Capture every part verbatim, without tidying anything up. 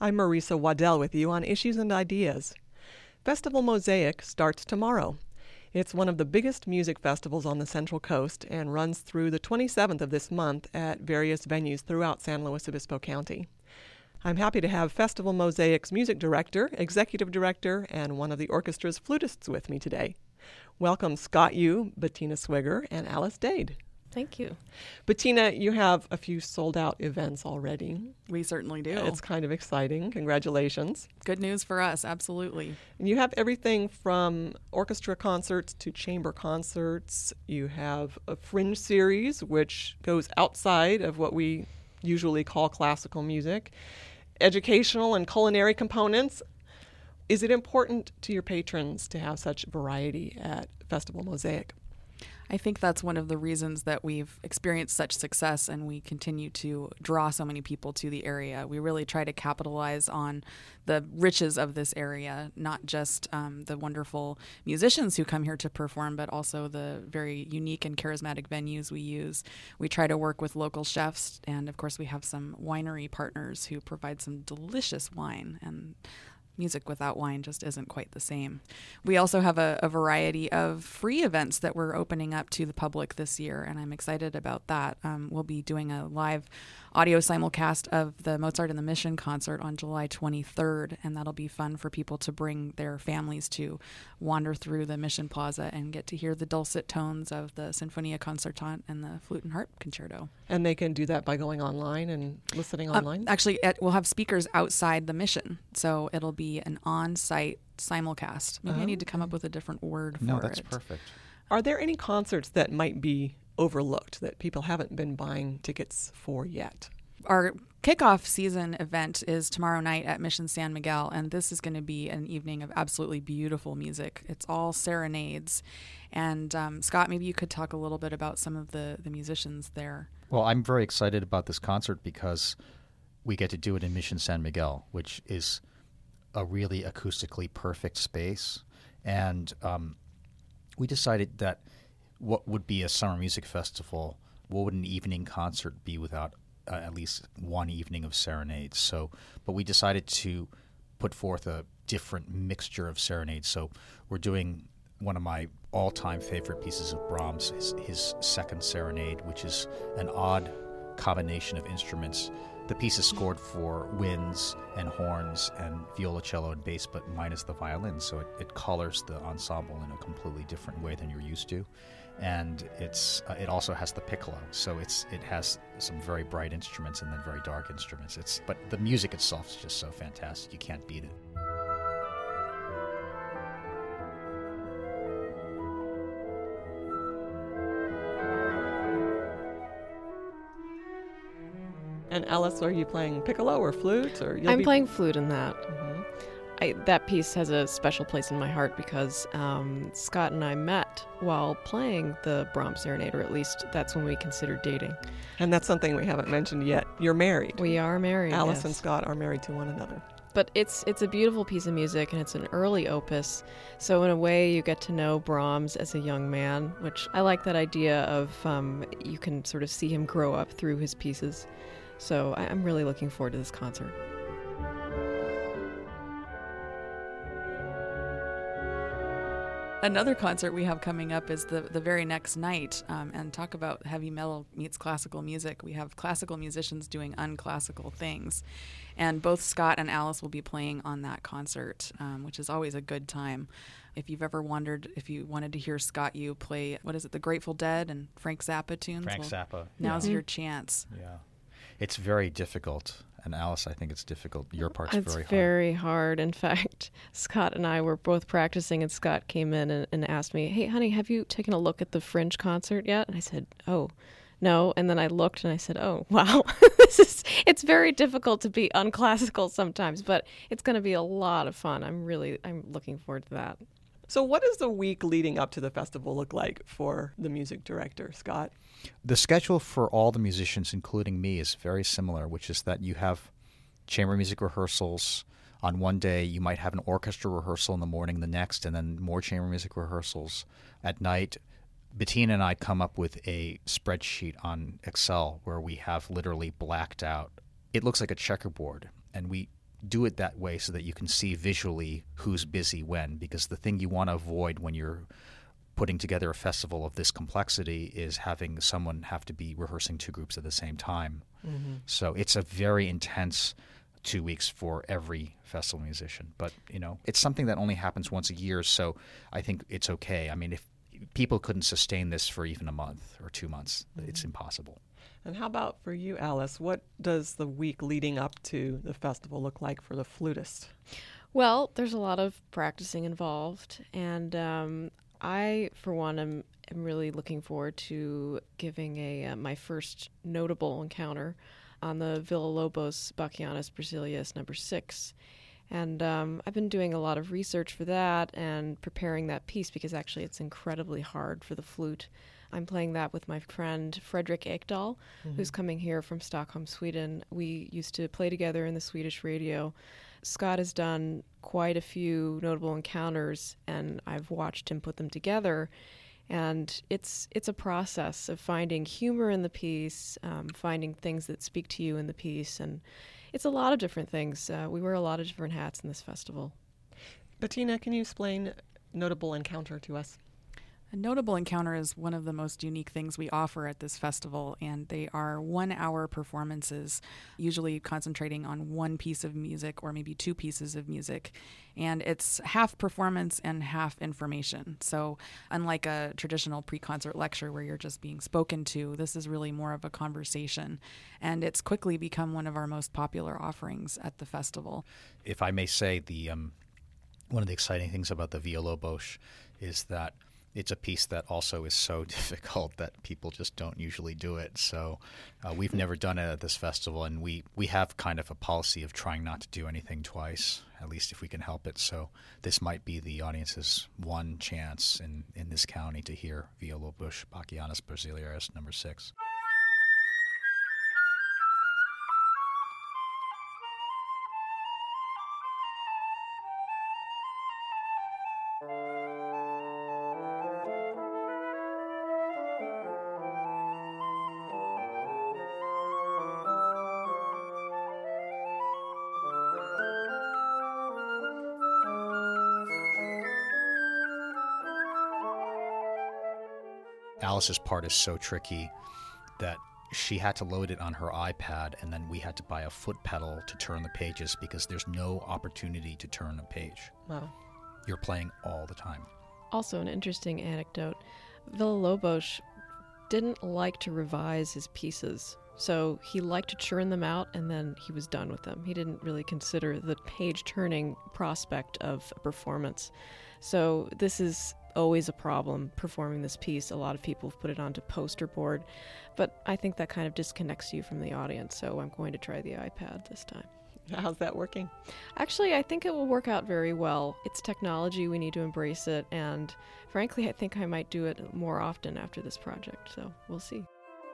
I'm Marisa Waddell with you on Issues and Ideas. Festival Mosaic starts tomorrow. It's one of the biggest music festivals on the Central Coast and runs through the twenty-seventh of this month at various venues throughout San Luis Obispo County. I'm happy to have Festival Mosaic's music director, executive director, and one of the orchestra's flutists with me today. Welcome Scott Yu, Bettina Swigger, and Alice Dade. Thank you. Bettina, you have a few sold-out events already. We certainly do. It's kind of exciting. Congratulations. Good news for us, absolutely. And you have everything from orchestra concerts to chamber concerts. You have a fringe series, which goes outside of what we usually call classical music. Educational and culinary components. Is it important to your patrons to have such variety at Festival Mosaic? I think that's one of the reasons that we've experienced such success and we continue to draw so many people to the area. We really try to capitalize on the riches of this area, not just um, the wonderful musicians who come here to perform, but also the very unique and charismatic venues we use. We try to work with local chefs, and of course we have some winery partners who provide some delicious wine, and music without wine just isn't quite the same. We also have a, a variety of free events that we're opening up to the public this year, and I'm excited about that. Um, we'll be doing a live audio simulcast of the Mozart and the Mission concert on July twenty-third, and that'll be fun for people to bring their families to wander through the Mission Plaza and get to hear the dulcet tones of the Sinfonia Concertante and the Flute and Harp Concerto. And they can do that by going online and listening online? Um, actually, at, we'll have speakers outside the Mission, so it'll be an on-site simulcast. Maybe oh, I need to come up with a different word for it. No, that's it. Perfect. Are there any concerts that might be overlooked that people haven't been buying tickets for yet? Our kickoff season event is tomorrow night at Mission San Miguel, and this is going to be an evening of absolutely beautiful music. It's all serenades. And um, Scott, maybe you could talk a little bit about some of the, the musicians there. Well, I'm very excited about this concert because we get to do it in Mission San Miguel, which is a really acoustically perfect space. And um, we decided that what would be a summer music festival, what would an evening concert be without uh, at least one evening of serenades? So, but we decided to put forth a different mixture of serenades. So we're doing one of my all-time favorite pieces of Brahms, his, his second serenade, which is an odd combination of instruments. The piece is scored for winds and horns and violoncello and bass, but minus the violin, so it, it colors the ensemble in a completely different way than you're used to. And it's uh, it also has the piccolo, so it's it has some very bright instruments and then very dark instruments. It's but the music itself is just so fantastic, you can't beat it. And Alice, are you playing piccolo or flute? Or you'll I'm be... playing flute in that. Mm-hmm. I, that piece has a special place in my heart because um, Scott and I met while playing the Brahms Serenade, or at least that's when we considered dating. And that's something we haven't mentioned yet. You're married. We are married, Alice yes. and Scott are married to one another. But it's it's a beautiful piece of music, and it's an early opus. So in a way, you get to know Brahms as a young man, which I like that idea of um, you can sort of see him grow up through his pieces. So I'm really looking forward to this concert. Another concert we have coming up is the, the very next night, um, and talk about heavy metal meets classical music. We have classical musicians doing unclassical things, and both Scott and Alice will be playing on that concert, um, which is always a good time. If you've ever wondered if you wanted to hear Scott Yu play, what is it, the Grateful Dead and Frank Zappa tunes? Frank well, Zappa. Now's yeah. your chance. Yeah. It's very difficult. And Alice, I think it's difficult. Your part's it's very hard. It's very hard. In fact, Scott and I were both practicing, and Scott came in and, and asked me, "Hey, honey, have you taken a look at the Fringe concert yet?" And I said, "Oh, no." And then I looked and I said, "Oh, wow, this is it's very difficult to be unclassical sometimes, but it's going to be a lot of fun. I'm really I'm looking forward to that." So what does the week leading up to the festival look like for the music director, Scott? The schedule for all the musicians, including me, is very similar, which is that you have chamber music rehearsals on one day. You might have an orchestra rehearsal in the morning the next, and then more chamber music rehearsals at night. Bettina and I come up with a spreadsheet on Excel where we have literally blacked out. It looks like a checkerboard, and we do it that way so that you can see visually who's busy when, because the thing you want to avoid when you're putting together a festival of this complexity is having someone have to be rehearsing two groups at the same time. Mm-hmm. So it's a very intense two weeks for every festival musician. But, you know, it's something that only happens once a year, so I think it's okay. I mean, if people couldn't sustain this for even a month or two months, mm-hmm. it's impossible. And how about for you, Alice? What does the week leading up to the festival look like for the flutist? Well, there's a lot of practicing involved, and um, I, for one, am, am really looking forward to giving a uh, my first notable encounter on the Villa-Lobos Bachianas Berzelius number six. And um, I've been doing a lot of research for that and preparing that piece because actually it's incredibly hard for the flute. I'm playing that with my friend Fredrik Ekdahl, mm-hmm. who's coming here from Stockholm, Sweden. We used to play together in the Swedish radio. Scott has done quite a few notable encounters, and I've watched him put them together. And it's it's a process of finding humor in the piece, um, finding things that speak to you in the piece, and it's a lot of different things. Uh, we wear a lot of different hats in this festival. Bettina, can you explain Notable Encounter to us? A notable encounter is one of the most unique things we offer at this festival, and they are one-hour performances, usually concentrating on one piece of music or maybe two pieces of music. And it's half performance and half information. So unlike a traditional pre-concert lecture where you're just being spoken to, this is really more of a conversation. And it's quickly become one of our most popular offerings at the festival. If I may say, the um, one of the exciting things about the Villa-Lobos is that it's a piece that also is so difficult that people just don't usually do it. So uh, we've never done it at this festival, and we, we have kind of a policy of trying not to do anything twice, at least if we can help it. So this might be the audience's one chance in, in this county to hear Villa-Lobos Bachianas Berzelius number six. Alice's part is so tricky that she had to load it on her iPad, and then we had to buy a foot pedal to turn the pages because there's no opportunity to turn a page. Wow. You're playing all the time. Also, an interesting anecdote. Villa-Lobos didn't like to revise his pieces, so he liked to churn them out, and then he was done with them. He didn't really consider the page-turning prospect of a performance. So this is always a problem performing this piece. A lot of people have put it onto poster board, but I think that kind of disconnects you from the audience, so I'm going to try the iPad this time. How's that working? Actually, I think it will work out very well. It's technology, we need to embrace it, and frankly, I think I might do it more often after this project, so we'll see.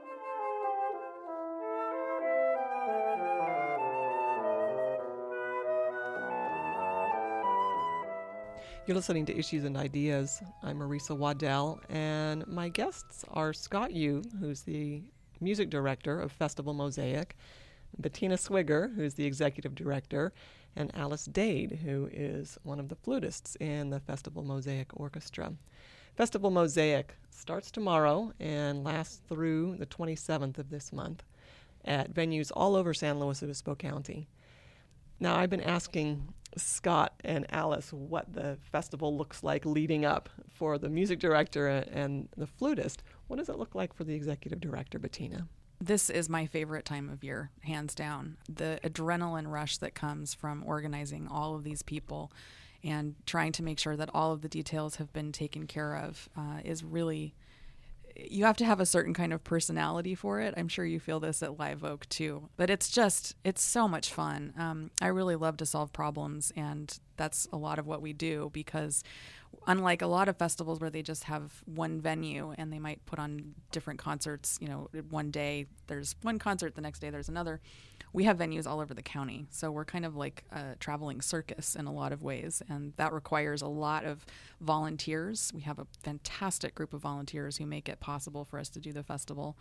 You're listening to Issues and Ideas. I'm Marisa Waddell, and my guests are Scott Yu, who's the music director of Festival Mosaic, Bettina Swigger, who's the executive director, and Alice Dade, who is one of the flutists in the Festival Mosaic Orchestra. Festival Mosaic starts tomorrow and lasts through the twenty-seventh of this month at venues all over San Luis Obispo County. Now, I've been asking Scott and Alice what the festival looks like leading up for the music director and the flutist. What does it look like for the executive director, Bettina? This is my favorite time of year, hands down. The adrenaline rush that comes from organizing all of these people and trying to make sure that all of the details have been taken care of uh, is really... You have to have a certain kind of personality for it. I'm sure you feel this at Live Oak too. But it's just, it's so much fun. Um, I really love to solve problems, and that's a lot of what we do, because unlike a lot of festivals where they just have one venue and they might put on different concerts, you know, one day there's one concert, the next day there's another. We have venues all over the county. So we're kind of like a traveling circus in a lot of ways. And that requires a lot of volunteers. We have a fantastic group of volunteers who make it possible for us to do the festival.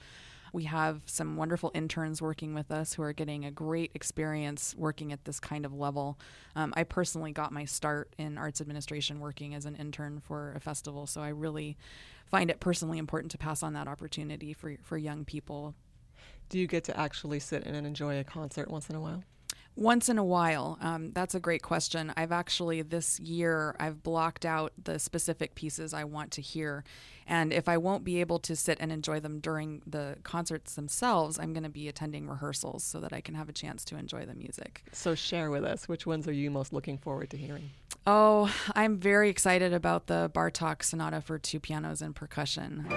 We have some wonderful interns working with us who are getting a great experience working at this kind of level. Um, I personally got my start in arts administration working as an intern for a festival, so I really find it personally important to pass on that opportunity for for young people. Do you get to actually sit and enjoy a concert once in a while? Once in a while. Um, that's a great question. I've actually, this year, I've blocked out the specific pieces I want to hear. And if I won't be able to sit and enjoy them during the concerts themselves, I'm going to be attending rehearsals so that I can have a chance to enjoy the music. So share with us, which ones are you most looking forward to hearing? Oh, I'm very excited about the Bartók Sonata for two pianos and percussion.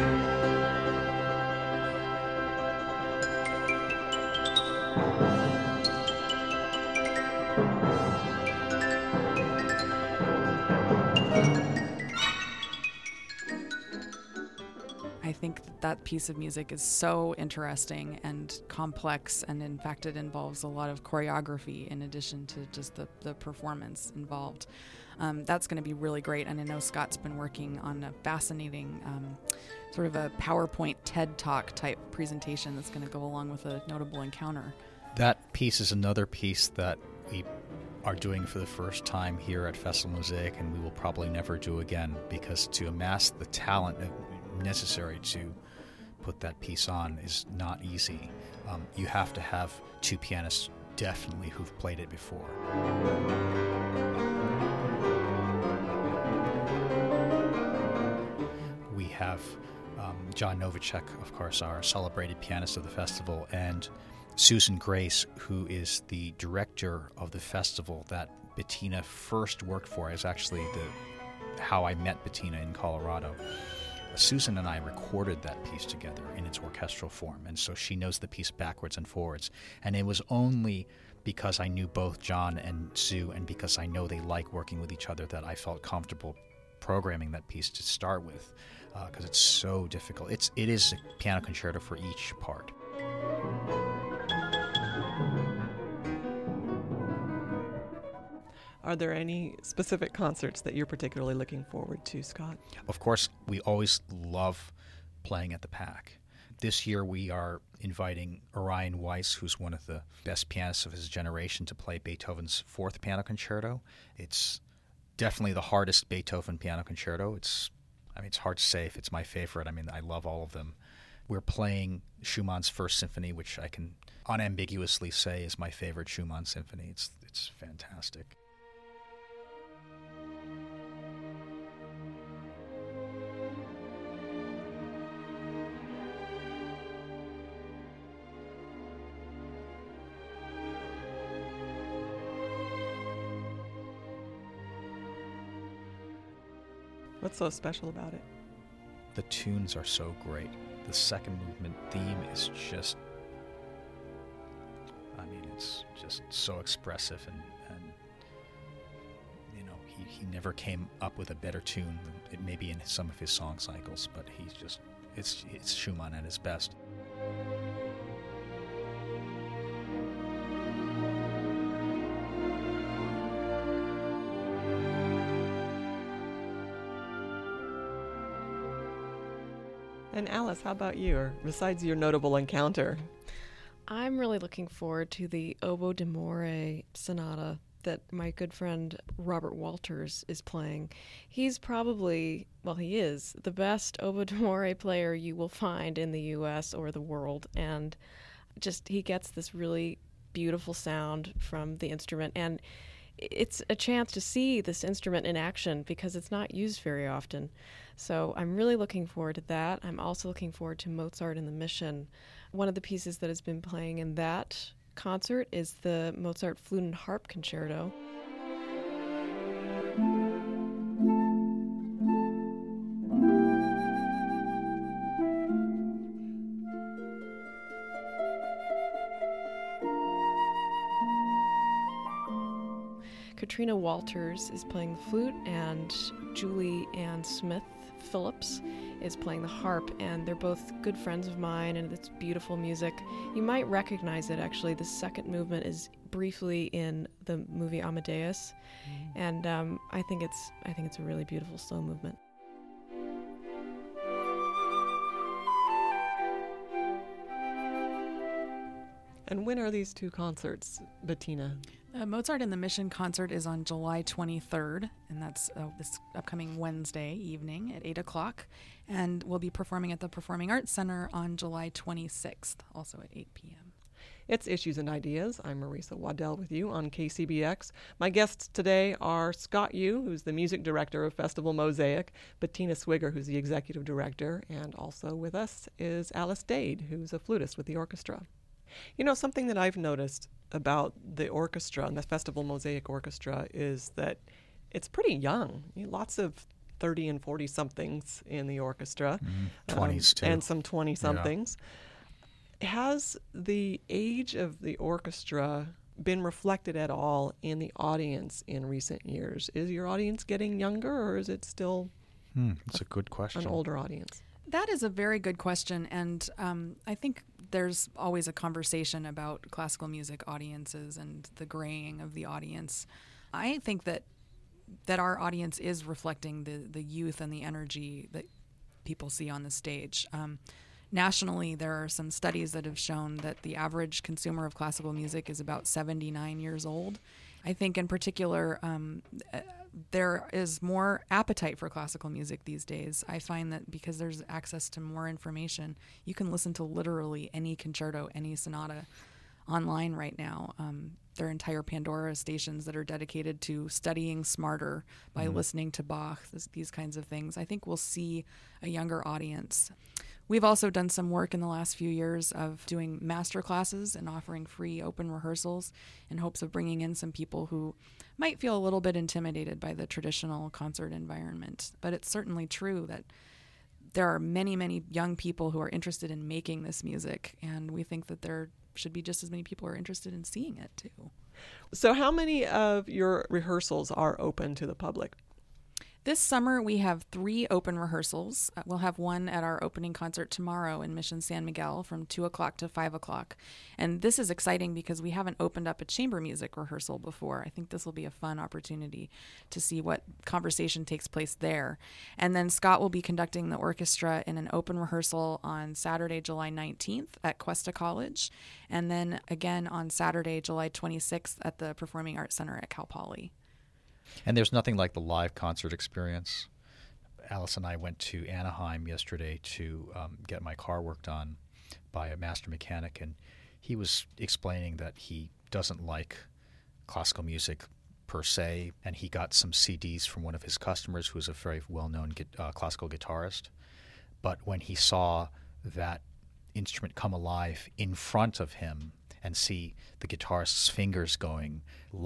I think that, that piece of music is so interesting and complex, and in fact it involves a lot of choreography in addition to just the, the performance involved. Um, that's going to be really great, and I know Scott's been working on a fascinating um, sort of a PowerPoint TED Talk type presentation that's going to go along with a notable encounter. That piece is another piece that we are doing for the first time here at Festival Mosaic, and we will probably never do again, because to amass the talent necessary to put that piece on is not easy. Um, you have to have two pianists definitely who've played it before. We have um, John Novacek, of course, our celebrated pianist of the festival, and Susan Grace, who is the director of the festival that Bettina first worked for. Is actually the how I met Bettina in Colorado. Susan and I recorded that piece together in its orchestral form, and so she knows the piece backwards and forwards. And it was only because I knew both John and Sue, and because I know they like working with each other, that I felt comfortable programming that piece to start with, because uh, it's so difficult. It's it is a piano concerto for each part. Are there any specific concerts that you're particularly looking forward to, Scott? Of course, we always love playing at the Pack. This year we are inviting Orion Weiss, who's one of the best pianists of his generation, to play Beethoven's Fourth Piano Concerto. It's definitely the hardest Beethoven piano concerto. It's, I mean, it's hard to say if it's my favorite. I mean, I love all of them. We're playing Schumann's First Symphony, which I can unambiguously say is my favorite Schumann symphony. It's it's fantastic. What's so special about it? The tunes are so great. The second movement theme is just, I mean, it's just so expressive, and, and you know, he, he never came up with a better tune than it may be in some of his song cycles, but he's just, it's, it's Schumann at his best. And Alice, how about you? Or besides your notable encounter? I'm really looking forward to the Oboe d'Amore Sonata that my good friend Robert Walters is playing. He's probably, well, he is the best Oboe d'Amore player you will find in the U S or the world. And just, he gets this really beautiful sound from the instrument. And it's a chance to see this instrument in action because it's not used very often. So I'm really looking forward to that. I'm also looking forward to Mozart and the Mission. One of the pieces that has been playing in that concert is the Mozart Flute and Harp Concerto. Katrina Walters is playing the flute, and Julie Ann Smith Phillips is playing the harp, and they're both good friends of mine, and it's beautiful music. You might recognize it, actually. The second movement is briefly in the movie Amadeus, mm. and um, I think it's I think it's a really beautiful slow movement. And when are these two concerts, Bettina? Uh, Mozart in the Mission concert is on July twenty-third, and that's uh, this upcoming Wednesday evening at eight o'clock. And we'll be performing at the Performing Arts Center on July twenty-sixth, also at eight p.m. It's Issues and Ideas. I'm Marisa Waddell with you on K C B X. My guests today are Scott Yu, who's the music director of Festival Mosaic, Bettina Swigger, who's the executive director, and also with us is Alice Dade, who's a flutist with the orchestra. You know, something that I've noticed about the orchestra and the Festival Mosaic Orchestra is that it's pretty young. You know, lots of thirty and forty-somethings in the orchestra. Mm, twenties, um, too. And some twenty-somethings. Yeah. Has the age of the orchestra been reflected at all in the audience in recent years? Is your audience getting younger, or is it still hmm, that's a good question. an older audience? That is a very good question, and um, I think there's always a conversation about classical music audiences and the graying of the audience. I think that that our audience is reflecting the, the youth and the energy that people see on the stage. Um, nationally, there are some studies that have shown that the average consumer of classical music is about seventy-nine years old. I think in particular, um, there is more appetite for classical music these days. I find that because there's access to more information, you can listen to literally any concerto, any sonata online right now. Um, there are entire Pandora stations that are dedicated to studying smarter by mm-hmm. listening to Bach, this, these kinds of things. I think we'll see a younger audience. We've also done some work in the last few years of doing master classes and offering free open rehearsals in hopes of bringing in some people who might feel a little bit intimidated by the traditional concert environment. But it's certainly true that there are many, many young people who are interested in making this music, and we think that there should be just as many people who are interested in seeing it too. So how many of your rehearsals are open to the public? This summer, we have three open rehearsals. Uh, we'll have one at our opening concert tomorrow in Mission San Miguel from two o'clock to five o'clock. And this is exciting because we haven't opened up a chamber music rehearsal before. I think this will be a fun opportunity to see what conversation takes place there. And then Scott will be conducting the orchestra in an open rehearsal on Saturday, July nineteenth at Cuesta College. And then again on Saturday, July twenty-sixth at the Performing Arts Center at Cal Poly. And there's nothing like the live concert experience. Alice and I went to Anaheim yesterday to um, get my car worked on by a master mechanic, and he was explaining that he doesn't like classical music per se, and he got some C Ds from one of his customers who's a very well-known uh, classical guitarist. But when he saw that instrument come alive in front of him and see the guitarist's fingers going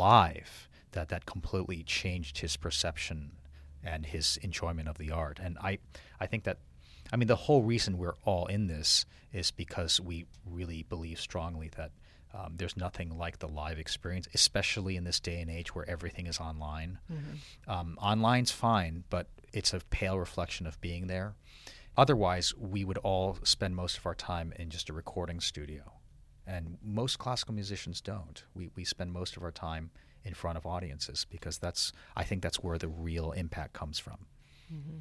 live, that that completely changed his perception and his enjoyment of the art. And I, I think that, I mean, the whole reason we're all in this is because we really believe strongly that um, there's nothing like the live experience, especially in this day and age where everything is online. Mm-hmm. Um, online's fine, but it's a pale reflection of being there. Otherwise, we would all spend most of our time in just a recording studio. And most classical musicians don't. We we spend most of our time in front of audiences because that's I think that's where the real impact comes from. Mm-hmm.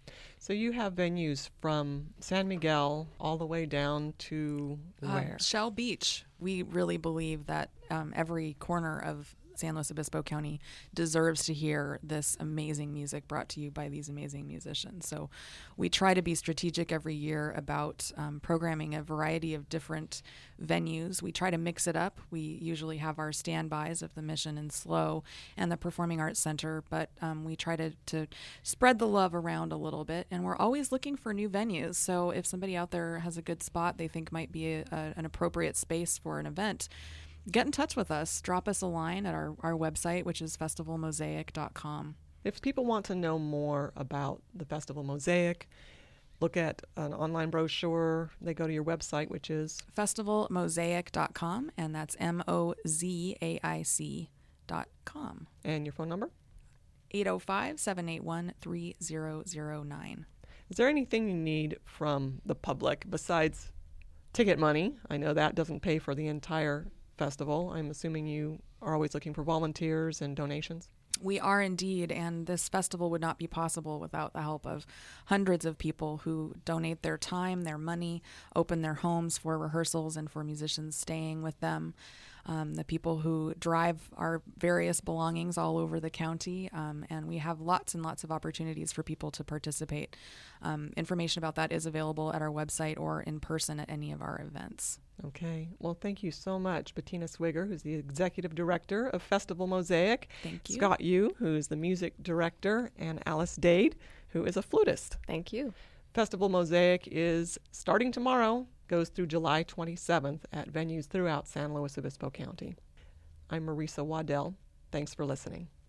So you have venues from San Miguel all the way down to where? Uh, Shell Beach. We really believe that um, every corner of San Luis Obispo County deserves to hear this amazing music brought to you by these amazing musicians. So we try to be strategic every year about um, programming a variety of different venues. We try to mix it up. We usually have our standbys of the Mission and Slow and the Performing Arts Center, but um, we try to, to spread the love around a little bit, and we're always looking for new venues. So if somebody out there has a good spot they think might be a, a, an appropriate space for an event, get in touch with us. Drop us a line at our, our website, which is festival mosaic dot com. If people want to know more about the Festival Mosaic, look at an online brochure, they go to your website, which is festival mosaic dot com, and that's M O Z A I C dot com. And your phone number? eight oh five, seven eight one, three oh oh nine. Is there anything you need from the public besides ticket money? I know that doesn't pay for the entire festival. I'm assuming you are always looking for volunteers and donations. We are indeed, and this festival would not be possible without the help of hundreds of people who donate their time, their money, open their homes for rehearsals and for musicians staying with them. Um, the people who drive our various belongings all over the county, um, and we have lots and lots of opportunities for people to participate. Um, information about that is available at our website or in person at any of our events. Okay. Well, thank you so much, Bettina Swigger, who's the Executive Director of Festival Mosaic. Thank you. Scott Yu, who's the Music Director, and Alice Dade, who is a flutist. Thank you. Festival Mosaic is starting tomorrow, goes through July twenty-seventh at venues throughout San Luis Obispo County. I'm Marisa Waddell. Thanks for listening.